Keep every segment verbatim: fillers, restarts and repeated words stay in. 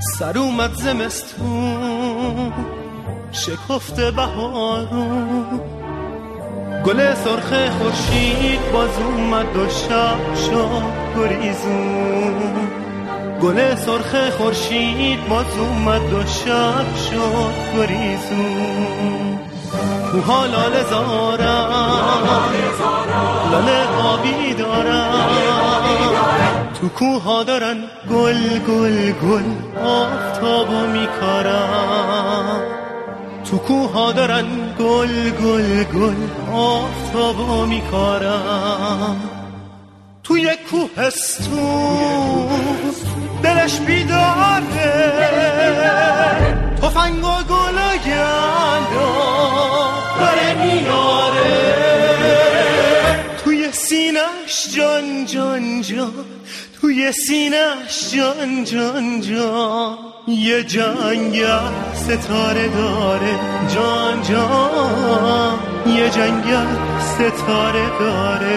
سر اومد زمستون شکفته بهارون، گل سرخ خورشید باز اومد و شب شد گریزون. گل سرخ خورشید باز اومد و شب شد گریزون. کوها لاله زارن لاله آبی دارن، تو کوها دارن گل گل گل آفتابو میکارن. تو کوها دارن گل گل گل آفتابو میکارن. توی کوهستون دلش بیداره، تفنگ و گل و گندم داره میاره. توی سینه‌اش جان جان جان، توی سینه‌اش جان جان جان، یه جنگل ستاره داره جان جان، یه جنگل ستاره داره،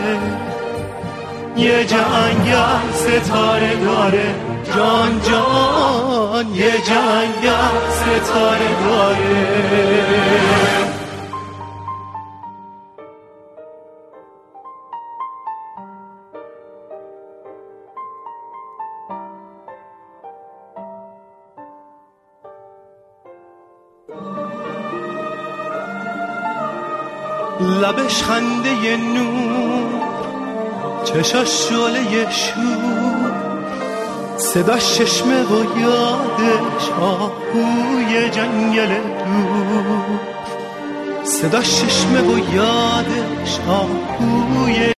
یه جنگل ستاره داره جان جان، یه جنگل ستاره داره. لبش خنده نور، چشاش شعله شور، صداش چشمه و یادش آهوی جنگل دور. صداش چشمه و یادش آهوی